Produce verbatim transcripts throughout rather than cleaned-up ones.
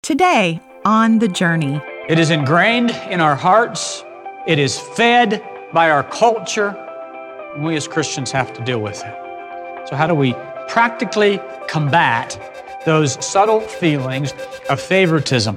Today on The Journey. It is ingrained in our hearts. It is fed by our culture. And we as Christians have to deal with it. So how do we practically combat those subtle feelings of favoritism?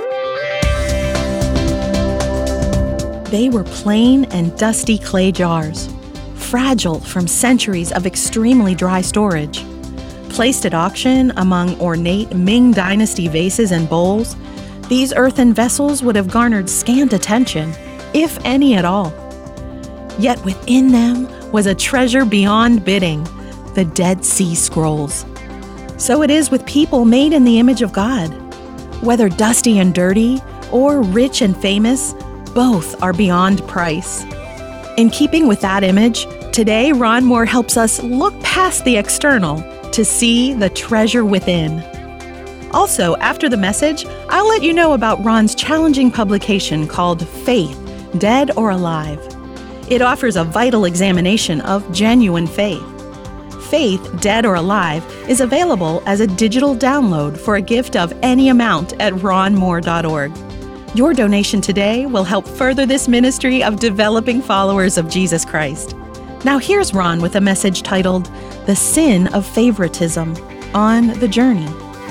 They were plain and dusty clay jars, fragile from centuries of extremely dry storage. Placed at auction among ornate Ming Dynasty vases and bowls, these earthen vessels would have garnered scant attention, if any at all. Yet within them was a treasure beyond bidding, the Dead Sea Scrolls. So it is with people made in the image of God. Whether dusty and dirty, or rich and famous, both are beyond price. In keeping with that image, today Ron Moore helps us look past the external to see the treasure within. Also, after the message, I'll let you know about Ron's challenging publication called Faith, Dead or Alive. It offers a vital examination of genuine faith. Faith, Dead or Alive is available as a digital download for a gift of any amount at ron moore dot org. Your donation today will help further this ministry of developing followers of Jesus Christ. Now here's Ron with a message titled, The Sin of Favoritism, on The Journey.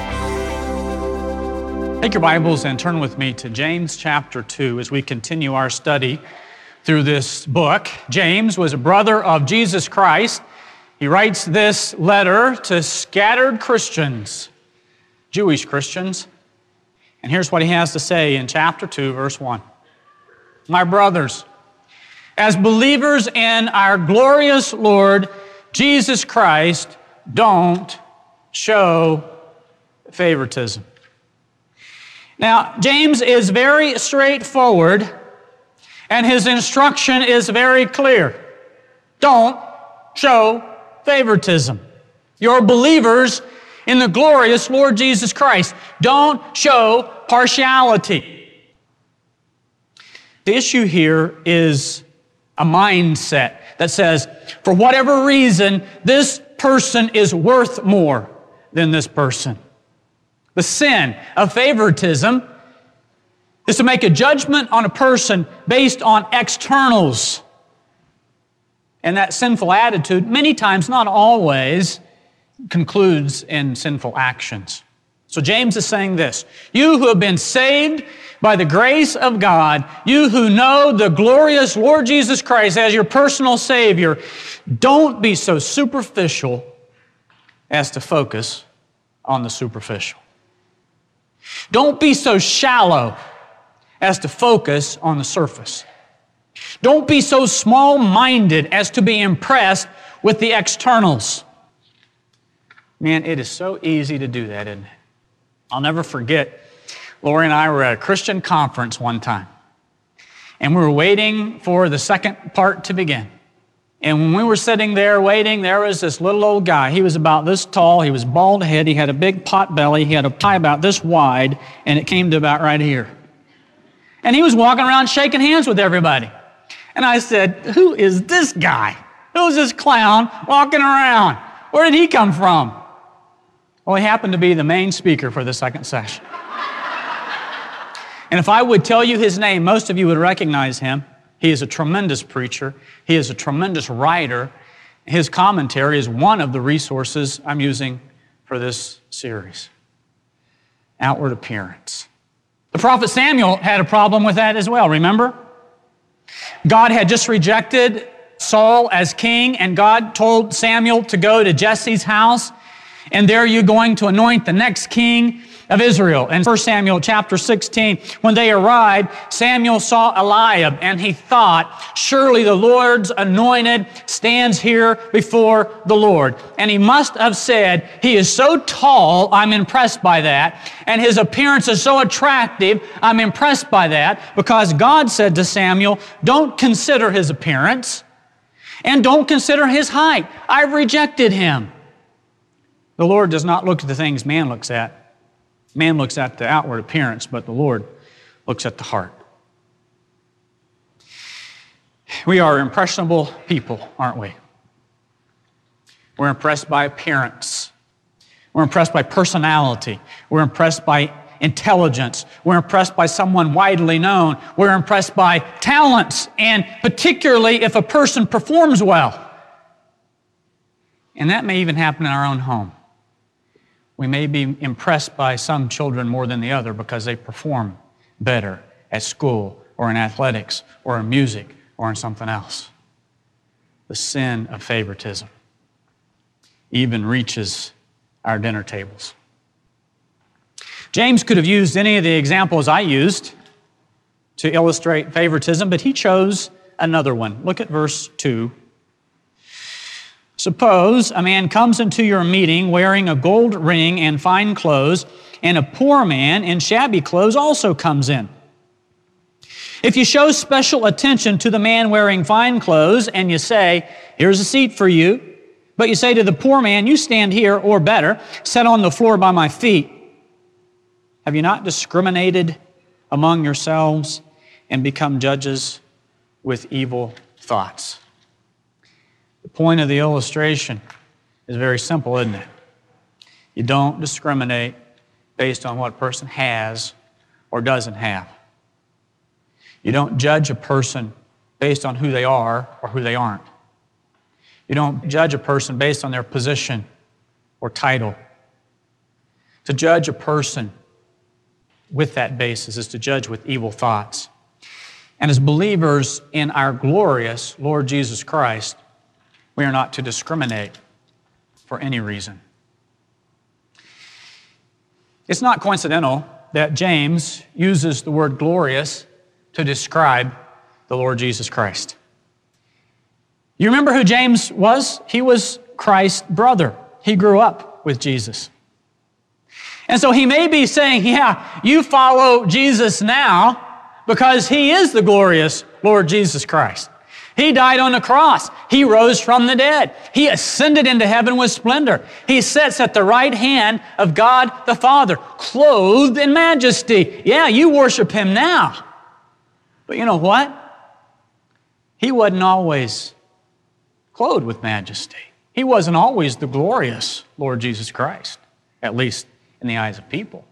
Take your Bibles and turn with me to James chapter two as we continue our study through this book. James was a brother of Jesus Christ. He writes this letter to scattered Christians, Jewish Christians. And here's what he has to say in chapter two, verse one. My brothers, as believers in our glorious Lord Jesus Christ, don't show favoritism. Now, James is very straightforward, and his instruction is very clear. Don't show favoritism. You're believers in the glorious Lord Jesus Christ. Don't show partiality. The issue here is a mindset that says, for whatever reason, this person is worth more than this person. The sin of favoritism is to make a judgment on a person based on externals. And that sinful attitude, many times, not always, concludes in sinful actions. So James is saying this, you who have been saved by the grace of God, you who know the glorious Lord Jesus Christ as your personal Savior, don't be so superficial as to focus on the superficial. Don't be so shallow as to focus on the surface. Don't be so small-minded as to be impressed with the externals. Man, it is so easy to do that, isn't it? I'll never forget, Lori and I were at a Christian conference one time, and we were waiting for the second part to begin. And when we were sitting there waiting, there was this little old guy. He was about this tall, he was bald head, he had a big pot belly, he had a tie about this wide, and it came to about right here. And he was walking around shaking hands with everybody. And I said, who is this guy? Who's this clown walking around? Where did he come from? Well, he happened to be the main speaker for the second session. And if I would tell you his name, most of you would recognize him. He is a tremendous preacher. He is a tremendous writer. His commentary is one of the resources I'm using for this series. Outward appearance. The prophet Samuel had a problem with that as well, remember? God had just rejected Saul as king, and God told Samuel to go to Jesse's house, and there you're going to anoint the next king of Israel. And First Samuel chapter sixteen, when they arrived, Samuel saw Eliab, and he thought, surely the Lord's anointed stands here before the Lord. And he must have said, he is so tall, I'm impressed by that. And his appearance is so attractive, I'm impressed by that. Because God said to Samuel, don't consider his appearance, and don't consider his height. I've rejected him. The Lord does not look at the things man looks at. Man looks at the outward appearance, but the Lord looks at the heart. We are impressionable people, aren't we? We're impressed by appearance. We're impressed by personality. We're impressed by intelligence. We're impressed by someone widely known. We're impressed by talents, and particularly if a person performs well. And that may even happen in our own home. We may be impressed by some children more than the other because they perform better at school or in athletics or in music or in something else. The sin of favoritism even reaches our dinner tables. James could have used any of the examples I used to illustrate favoritism, but he chose another one. Look at verse two. Suppose a man comes into your meeting wearing a gold ring and fine clothes, and a poor man in shabby clothes also comes in. If you show special attention to the man wearing fine clothes and you say, "Here's a seat for you," but you say to the poor man, "You stand here, or better, sit on the floor by my feet," have you not discriminated among yourselves and become judges with evil thoughts? The point of the illustration is very simple, isn't it? You don't discriminate based on what a person has or doesn't have. You don't judge a person based on who they are or who they aren't. You don't judge a person based on their position or title. To judge a person with that basis is to judge with evil thoughts. And as believers in our glorious Lord Jesus Christ, we are not to discriminate for any reason. It's not coincidental that James uses the word glorious to describe the Lord Jesus Christ. You remember who James was? He was Christ's brother. He grew up with Jesus. And so he may be saying, yeah, you follow Jesus now because he is the glorious Lord Jesus Christ. He died on the cross. He rose from the dead. He ascended into heaven with splendor. He sits at the right hand of God the Father, clothed in majesty. Yeah, you worship him now. But you know what? He wasn't always clothed with majesty. He wasn't always the glorious Lord Jesus Christ, at least in the eyes of people.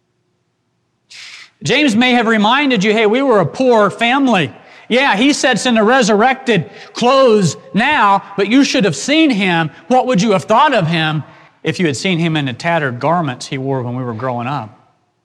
James may have reminded you, hey, we were a poor family. Yeah, he sits in the resurrected clothes now, but you should have seen him. What would you have thought of him if you had seen him in the tattered garments he wore when we were growing up?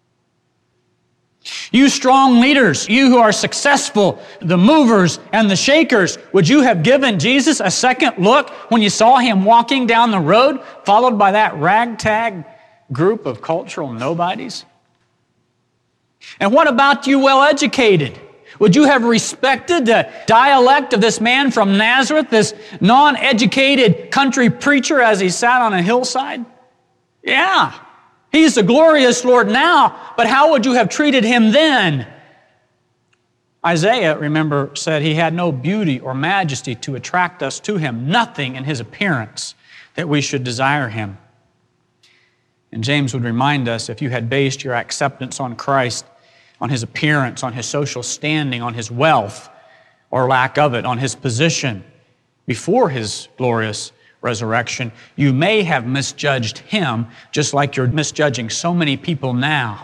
You strong leaders, you who are successful, the movers and the shakers, would you have given Jesus a second look when you saw him walking down the road, followed by that ragtag group of cultural nobodies? And what about you well-educated? Would you have respected the dialect of this man from Nazareth, this non-educated country preacher as he sat on a hillside? Yeah, he's the glorious Lord now, but how would you have treated him then? Isaiah, remember, said he had no beauty or majesty to attract us to him, nothing in his appearance that we should desire him. And James would remind us, if you had based your acceptance on Christ, on his appearance, on his social standing, on his wealth, or lack of it, on his position before his glorious resurrection, you may have misjudged him just like you're misjudging so many people now.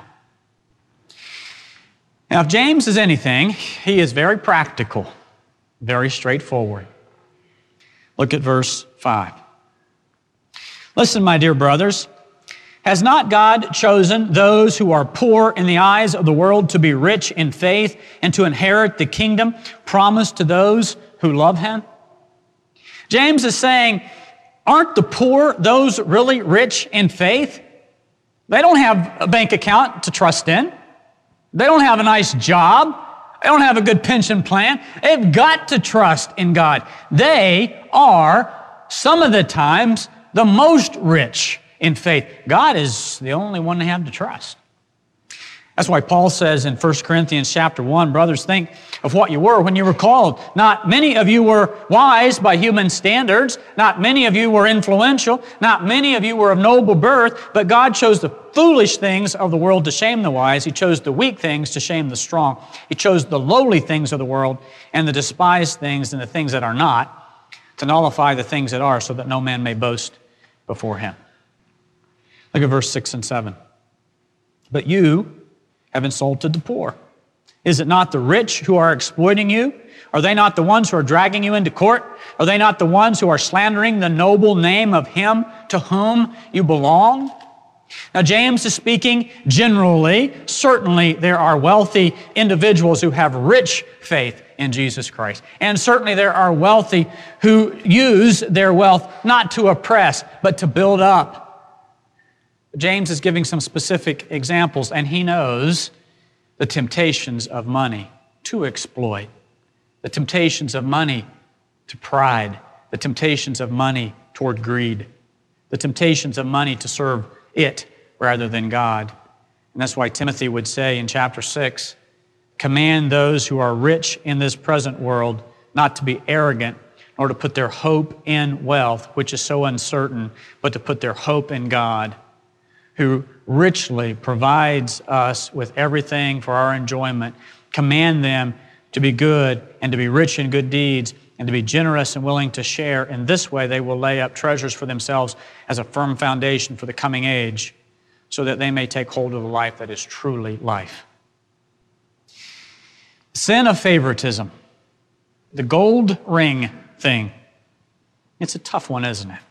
Now, if James is anything, he is very practical, very straightforward. Look at verse five. Listen, my dear brothers, has not God chosen those who are poor in the eyes of the world to be rich in faith and to inherit the kingdom promised to those who love him? James is saying, aren't the poor those really rich in faith? They don't have a bank account to trust in. They don't have a nice job. They don't have a good pension plan. They've got to trust in God. They are, some of the times, the most rich in faith. God is the only one they have to trust. That's why Paul says in First Corinthians chapter one, brothers, think of what you were when you were called. Not many of you were wise by human standards. Not many of you were influential. Not many of you were of noble birth. But God chose the foolish things of the world to shame the wise. He chose the weak things to shame the strong. He chose the lowly things of the world and the despised things and the things that are not to nullify the things that are, so that no man may boast before him. Look at verse six and seven. but you have insulted the poor. Is it not the rich who are exploiting you? Are they not the ones who are dragging you into court? Are they not the ones who are slandering the noble name of Him to whom you belong? Now, James is speaking generally. Certainly, there are wealthy individuals who have rich faith in Jesus Christ. And certainly, there are wealthy who use their wealth not to oppress, but to build up. James is giving some specific examples, and he knows the temptations of money to exploit, the temptations of money to pride, the temptations of money toward greed, the temptations of money to serve it rather than God. And that's why Timothy would say in chapter six, command those who are rich in this present world not to be arrogant, nor to put their hope in wealth, which is so uncertain, but to put their hope in God, who richly provides us with everything for our enjoyment. Command them to be good and to be rich in good deeds and to be generous and willing to share. In this way, they will lay up treasures for themselves as a firm foundation for the coming age, so that they may take hold of the life that is truly life. Sin of favoritism, the gold ring thing. It's a tough one, isn't it?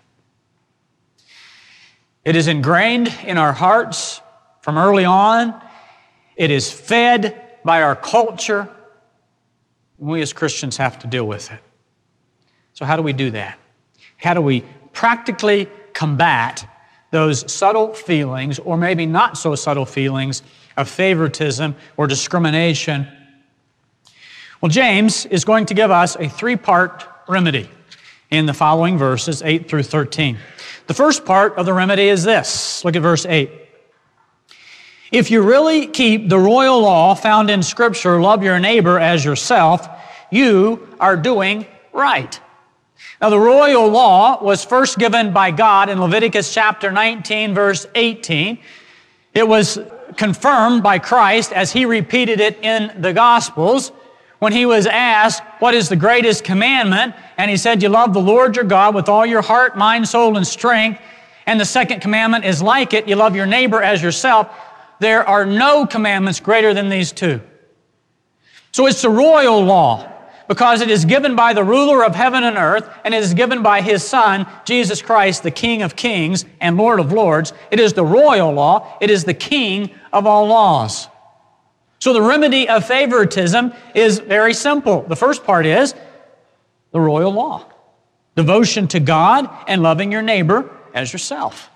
It is ingrained in our hearts from early on. It is fed by our culture. We as Christians have to deal with it. So how do we do that? How do we practically combat those subtle feelings, or maybe not so subtle feelings, of favoritism or discrimination? Well, James is going to give us a three-part remedy in the following verses, eight through thirteen. The first part of the remedy is this. Look at verse eight. If you really keep the royal law found in Scripture, love your neighbor as yourself, you are doing right. Now, the royal law was first given by God in Leviticus chapter nineteen, verse eighteen. It was confirmed by Christ as He repeated it in the Gospels when He was asked, what is the greatest commandment? And He said, you love the Lord your God with all your heart, mind, soul, and strength. And the second commandment is like it, you love your neighbor as yourself. There are no commandments greater than these two. So it's the royal law, because it is given by the ruler of heaven and earth, and it is given by His Son, Jesus Christ, the King of kings and Lord of lords. It is the royal law. It is the King of all laws. So the remedy of favoritism is very simple. The first part is the royal law. Devotion to God and loving your neighbor as yourself.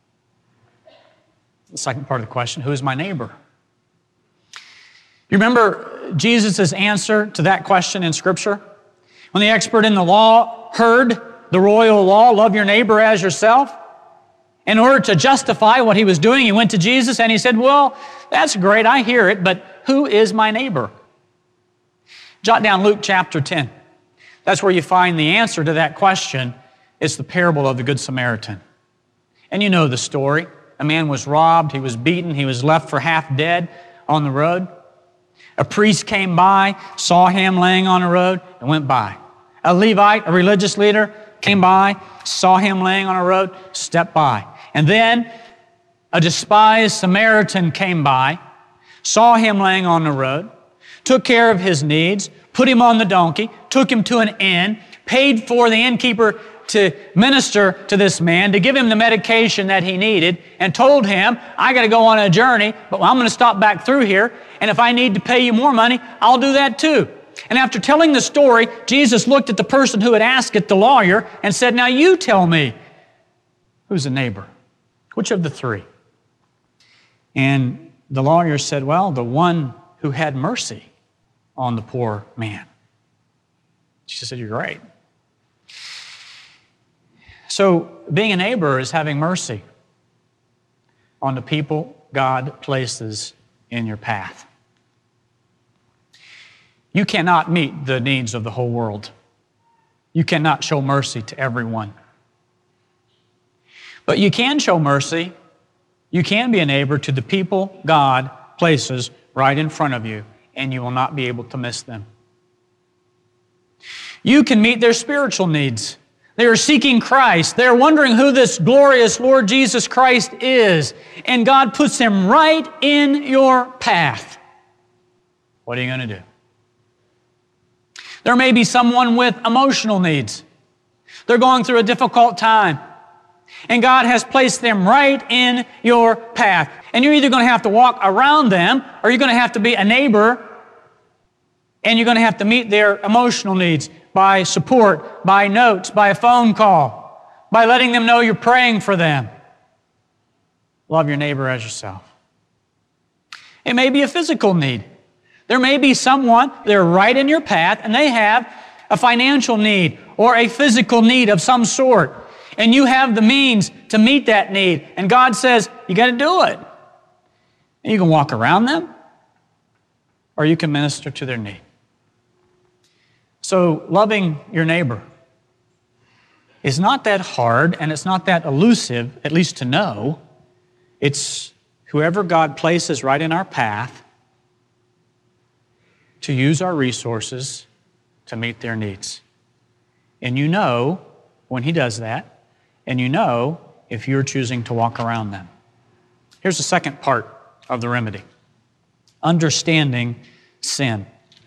The second part of the question, who is my neighbor? You remember Jesus' answer to that question in Scripture? When the expert in the law heard the royal law, love your neighbor as yourself, in order to justify what he was doing, he went to Jesus and he said, well, that's great, I hear it, but who is my neighbor? Jot down Luke chapter ten. That's where you find the answer to that question. It's the parable of the Good Samaritan. And you know the story. A man was robbed, he was beaten, he was left for half dead on the road. A priest came by, saw him laying on the road, and went by. A Levite, a religious leader, came by, saw him laying on a road, stepped by. And then a despised Samaritan came by, saw him laying on the road, took care of his needs, put him on the donkey, took him to an inn, paid for the innkeeper to minister to this man, to give him the medication that he needed, and told him, I got to go on a journey, but I'm going to stop back through here, and if I need to pay you more money, I'll do that too. And after telling the story, Jesus looked at the person who had asked it, the lawyer, and said, now you tell me, who's a neighbor? Which of the three? And the lawyer said, well, the one who had mercy on the poor man. She said, you're right. So being a neighbor is having mercy on the people God places in your path. You cannot meet the needs of the whole world. You cannot show mercy to everyone. But you can show mercy. You can be a neighbor to the people God places right in front of you, and you will not be able to miss them. You can meet their spiritual needs. They are seeking Christ. They're wondering who this glorious Lord Jesus Christ is. And God puts Him right in your path. What are you going to do? There may be someone with emotional needs. They're going through a difficult time. And God has placed them right in your path. And you're either going to have to walk around them, or you're going to have to be a neighbor, and you're going to have to meet their emotional needs by support, by notes, by a phone call, by letting them know you're praying for them. Love your neighbor as yourself. It may be a physical need. There may be someone, they're right in your path, and they have a financial need or a physical need of some sort. And you have the means to meet that need. And God says, you got to do it. And you can walk around them, or you can minister to their need. So loving your neighbor is not that hard, and it's not that elusive, at least to know. It's whoever God places right in our path to use our resources to meet their needs. And you know when He does that, and you know if you're choosing to walk around them. Here's the second part of the remedy. Understanding sin.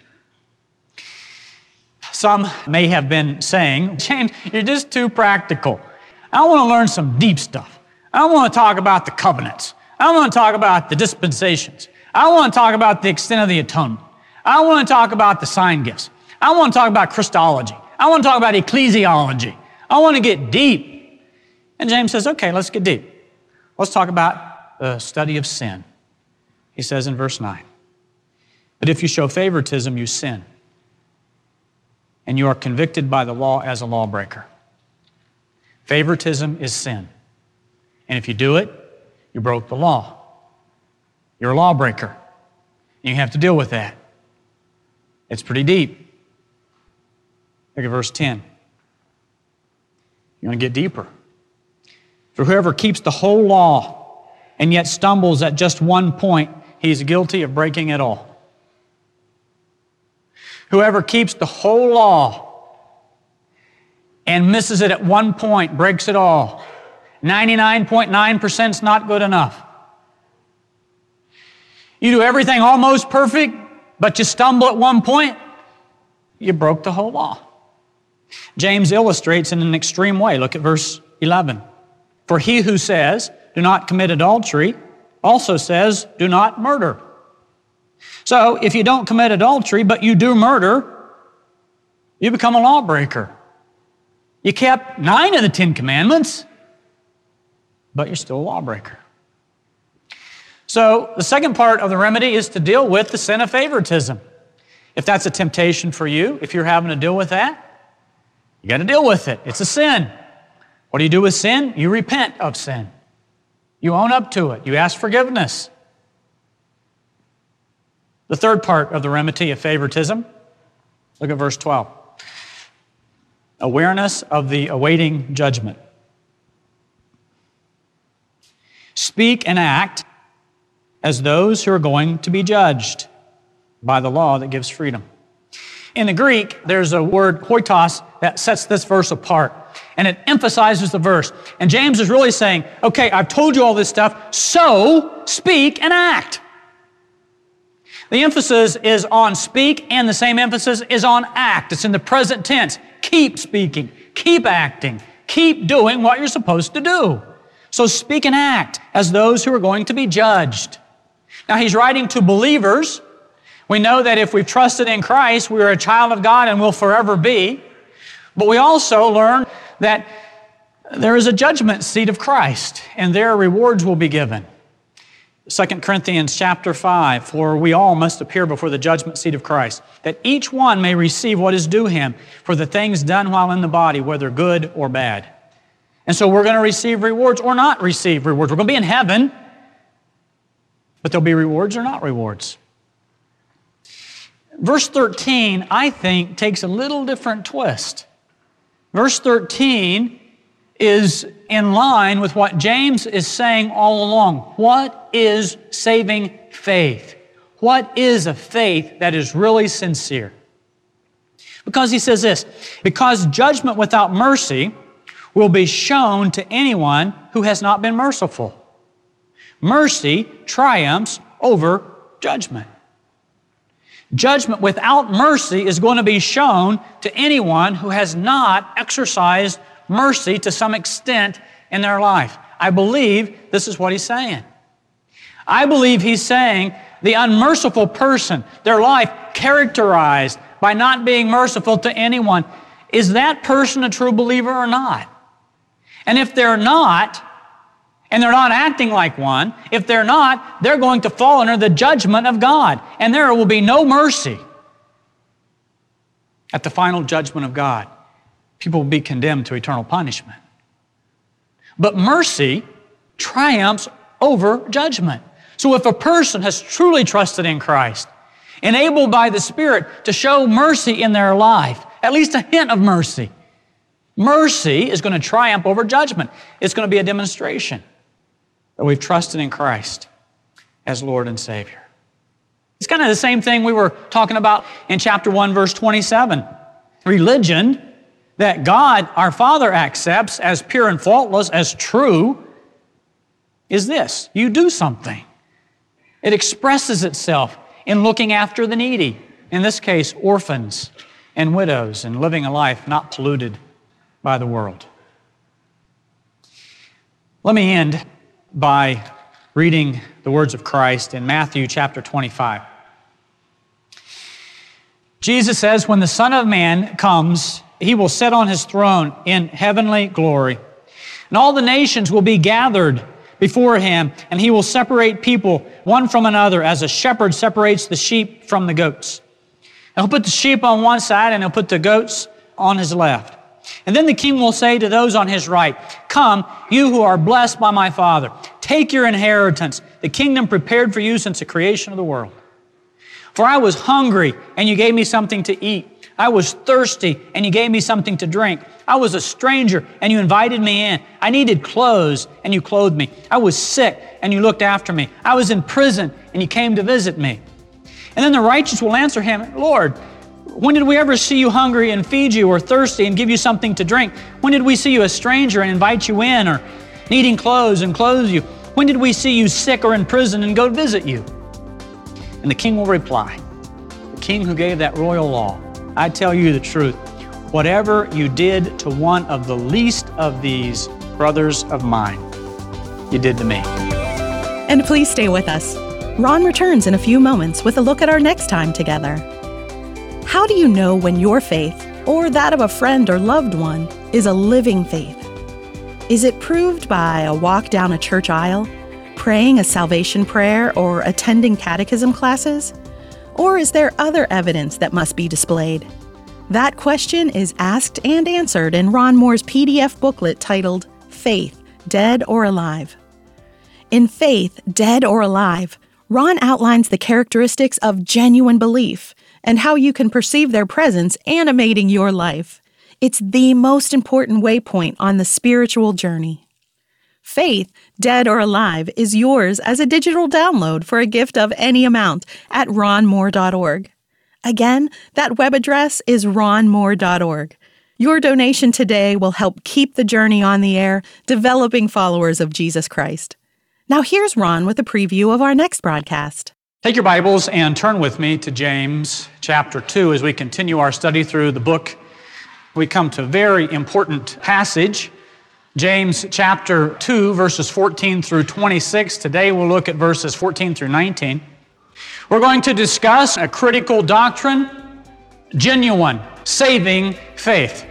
Some may have been saying, James, you're just too practical. I want to learn some deep stuff. I want to talk about the covenants. I want to talk about the dispensations. I want to talk about the extent of the atonement. I want to talk about the sign gifts. I want to talk about Christology. I want to talk about ecclesiology. I want to get deep. And James says, okay, let's get deep. Let's talk about the study of sin. He says in verse nine, but if you show favoritism, you sin, and you are convicted by the law as a lawbreaker. Favoritism is sin. And if you do it, you broke the law. You're a lawbreaker. You have to deal with that. It's pretty deep. Look at verse ten. You're going to get deeper. For whoever keeps the whole law and yet stumbles at just one point, he's guilty of breaking it all. Whoever keeps the whole law and misses it at one point, breaks it all. ninety-nine point nine percent is not good enough. You do everything almost perfect, but you stumble at one point, you broke the whole law. James illustrates in an extreme way. Look at verse eleven. For he who says, do not commit adultery, also says, do not murder. So if you don't commit adultery, but you do murder, you become a lawbreaker. You kept nine of the Ten Commandments, but you're still a lawbreaker. So the second part of the remedy is to deal with the sin of favoritism. If that's a temptation for you, if you're having to deal with that, you got to deal with it. It's a sin. What do you do with sin? You repent of sin. You own up to it. You ask forgiveness. The third part of the remedy of favoritism, look at verse twelve. Awareness of the awaiting judgment. Speak and act as those who are going to be judged by the law that gives freedom. In the Greek, there's a word, hoitos, that sets this verse apart, and it emphasizes the verse. And James is really saying, okay, I've told you all this stuff, so speak and act. The emphasis is on speak, and the same emphasis is on act. It's in the present tense. Keep speaking, keep acting, keep doing what you're supposed to do. So speak and act as those who are going to be judged. Now, he's writing to believers. We know that if we've trusted in Christ, we are a child of God and will forever be. But we also learn that there is a judgment seat of Christ, and there rewards will be given. Second Corinthians chapter five, for we all must appear before the judgment seat of Christ, that each one may receive what is due him for the things done while in the body, whether good or bad. And so we're going to receive rewards or not receive rewards. We're going to be in heaven, but there'll be rewards or not rewards. Verse thirteen, I think, takes a little different twist. Verse thirteen is in line with what James is saying all along. What is saving faith? What is a faith that is really sincere? Because he says this, because judgment without mercy will be shown to anyone who has not been merciful. Mercy triumphs over judgment. Judgment without mercy is going to be shown to anyone who has not exercised mercy to some extent in their life. I believe this is what he's saying. I believe he's saying the unmerciful person, their life characterized by not being merciful to anyone, is that person a true believer or not? And if they're not, and they're not acting like one, if they're not, they're going to fall under the judgment of God. And there will be no mercy at the final judgment of God. People will be condemned to eternal punishment. But mercy triumphs over judgment. So if a person has truly trusted in Christ, enabled by the Spirit to show mercy in their life, at least a hint of mercy, mercy is going to triumph over judgment. It's going to be a demonstration that we've trusted in Christ as Lord and Savior. It's kind of the same thing we were talking about in chapter one, verse twenty-seven. Religion that God, our Father, accepts as pure and faultless, as true, is this: you do something. It expresses itself in looking after the needy, in this case, orphans and widows, and living a life not polluted by the world. Let me end by reading the words of Christ in Matthew chapter twenty-five. Jesus says, when the Son of Man comes, he will sit on his throne in heavenly glory, and all the nations will be gathered before him, and he will separate people one from another as a shepherd separates the sheep from the goats. And he'll put the sheep on one side and he'll put the goats on his left. And then the king will say to those on his right, come, you who are blessed by my Father, take your inheritance, the kingdom prepared for you since the creation of the world. For I was hungry, and you gave me something to eat. I was thirsty, and you gave me something to drink. I was a stranger, and you invited me in. I needed clothes, and you clothed me. I was sick, and you looked after me. I was in prison, and you came to visit me. And then the righteous will answer him, Lord, when did we ever see you hungry and feed you, or thirsty and give you something to drink? When did we see you a stranger and invite you in, or needing clothes and clothe you? When did we see you sick or in prison and go visit you? And the king will reply, the king who gave that royal law, I tell you the truth, whatever you did to one of the least of these brothers of mine, you did to me. And please stay with us. Ron returns in a few moments with a look at our next time together. How do you know when your faith, or that of a friend or loved one, is a living faith? Is it proved by a walk down a church aisle, praying a salvation prayer, or attending catechism classes? Or is there other evidence that must be displayed? That question is asked and answered in Ron Moore's P D F booklet titled Faith, Dead or Alive. In Faith, Dead or Alive, Ron outlines the characteristics of genuine belief and how you can perceive their presence animating your life. It's the most important waypoint on the spiritual journey. Faith, Dead or Alive is yours as a digital download for a gift of any amount at ron moore dot org. Again, that web address is ron moore dot org. Your donation today will help keep the journey on the air, developing followers of Jesus Christ. Now here's Ron with a preview of our next broadcast. Take your Bibles and turn with me to James chapter two as we continue our study through the book. We come to a very important passage, James chapter two, verses fourteen through twenty-six. Today we'll look at verses fourteen through nineteen. We're going to discuss a critical doctrine, genuine, saving faith.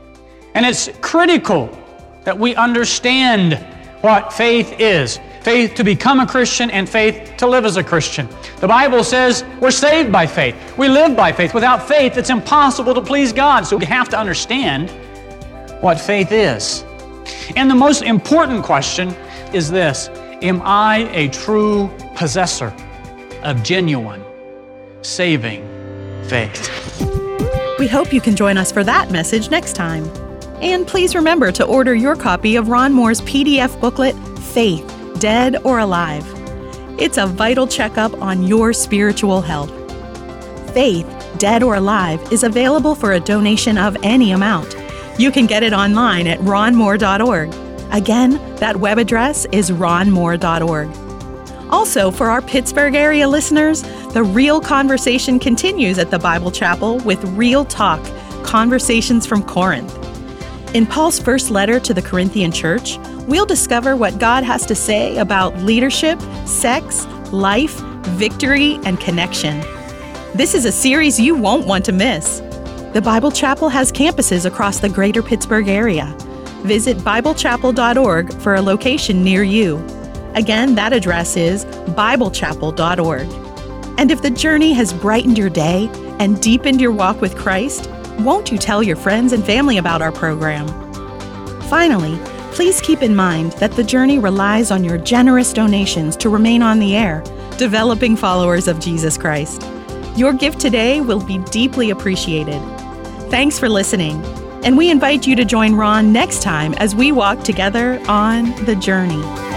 And it's critical that we understand what faith is. Faith to become a Christian and faith to live as a Christian. The Bible says we're saved by faith. We live by faith. Without faith, it's impossible to please God. So we have to understand what faith is. And the most important question is this: am I a true possessor of genuine, saving faith? We hope you can join us for that message next time. And please remember to order your copy of Ron Moore's P D F booklet, Faith, Dead or Alive. It's a vital checkup on your spiritual health. Faith, Dead or Alive, is available for a donation of any amount. You can get it online at ron moore dot org. Again, that web address is ron moore dot org. Also, for our Pittsburgh area listeners, the Real Conversation continues at the Bible Chapel with Real Talk, Conversations from Corinth. In Paul's first letter to the Corinthian church, we'll discover what God has to say about leadership, sex, life, victory, and connection. This is a series you won't want to miss. The Bible Chapel has campuses across the greater Pittsburgh area. Visit bible chapel dot org for a location near you. Again, that address is bible chapel dot org. And if the journey has brightened your day and deepened your walk with Christ, won't you tell your friends and family about our program? Finally, please keep in mind that the journey relies on your generous donations to remain on the air, developing followers of Jesus Christ. Your gift today will be deeply appreciated. Thanks for listening, and we invite you to join Ron next time as we walk together on the journey.